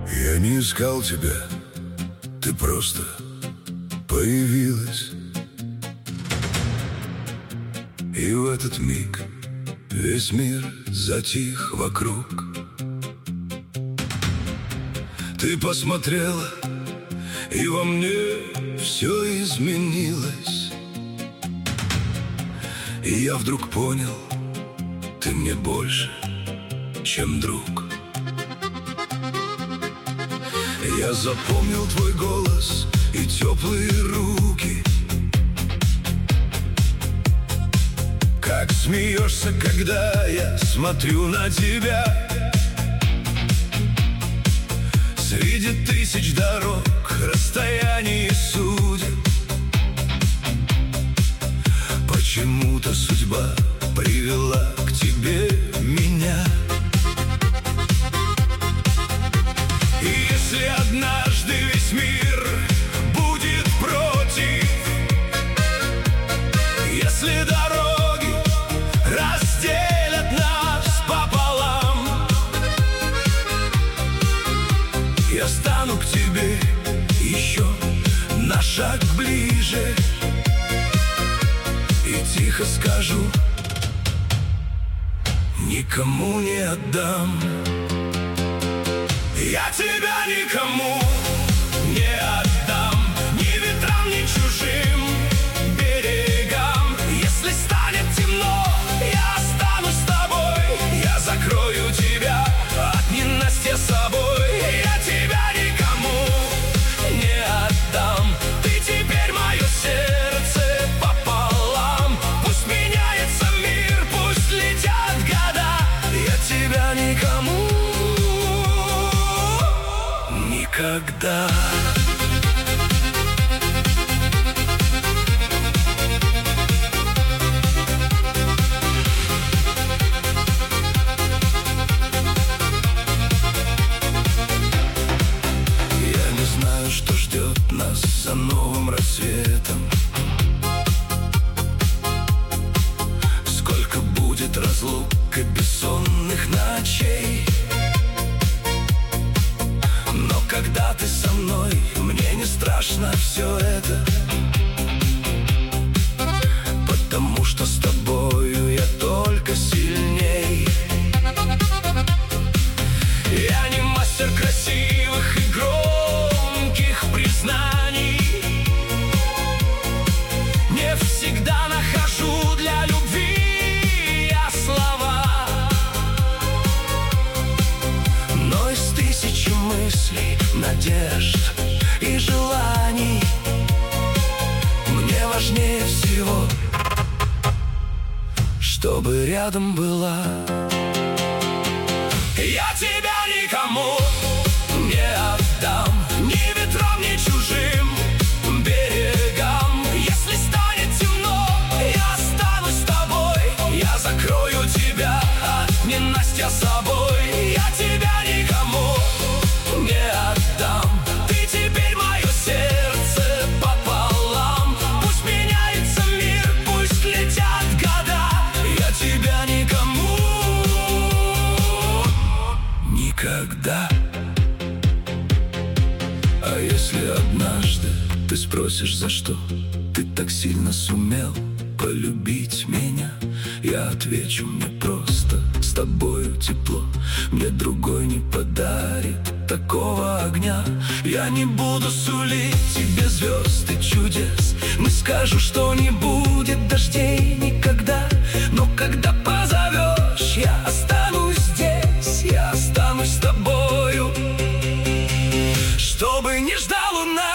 Я не искал тебя, ты просто появилась. И в этот миг весь мир затих вокруг. Ты посмотрела, и во мне все изменилось. И я вдруг понял, ты мне больше, чем друг. Я запомнил твой голос и теплые руки, как смеешься, когда я смотрю на тебя. Среди тысяч дорог, расстояний и судеб, почему-то судьба привела к тебе меня. И если однажды весь мир будет против, если дороги разделят нас пополам, я стану к тебе еще на шаг ближе и тихо скажу: никому не отдам. Я тебя никому не отдам, ни ветрам, ни чужим берегам. Если станет темно, я останусь с тобой, я закрою тебя от ненастья собой. Я тебя никому не отдам, ты теперь мое сердце пополам. Пусть меняется мир, пусть летят года, я тебя никому никогда. Я не знаю, что ждет нас за новым рассветом, сколько будет разлук и бессонных ночей. Но когда ты со мной, мне не страшно все это, потому что с тобою я только сильней. Я не мастер красивых и громких признаний, не всегда нахожу для любви я слова, но из тысячи мыслей, надежд и желаний мне важнее всего, чтобы рядом была. Я тебя никому не отдам, ни ветрам, ни чужим берегам. Если станет темно, я останусь с тобой, я закрою тебя от ненастья собой. Я тебя никому не отдам, ты теперь мое сердце пополам. Пусть меняется мир, пусть летят года, я тебя никому никогда. А если однажды ты спросишь, за что ты так сильно сумел полюбить меня, я отвечу: мне просто с тобою тепло, мне другой не подарит такого огня. Я не буду сулить тебе звезд и чудес, не скажу, что не будет дождей никогда, но когда позовешь, я останусь здесь, я останусь с тобою, чтобы не ждал у нас.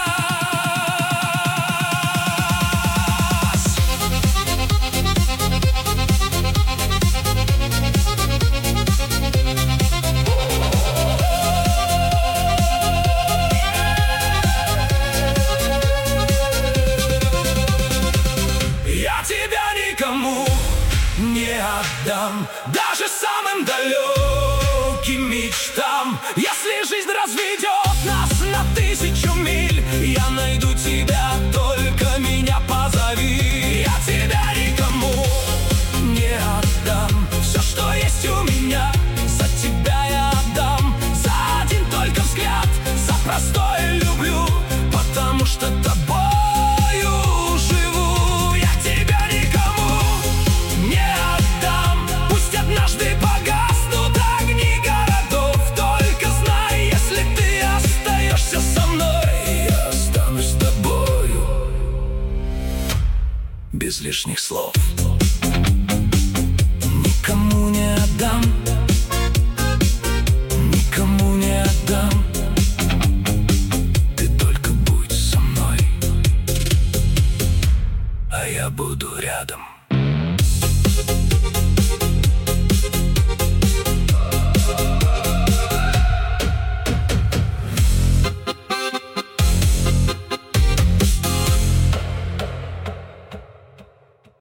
Я тебя никому не отдам, даже самым далеким мечтам. Если жизнь разведет нас на 1000 миль, я найду тебя, только меня позови. Я тебя никому не отдам, все, что есть у меня, за тебя я отдам. За один только взгляд без лишних слов.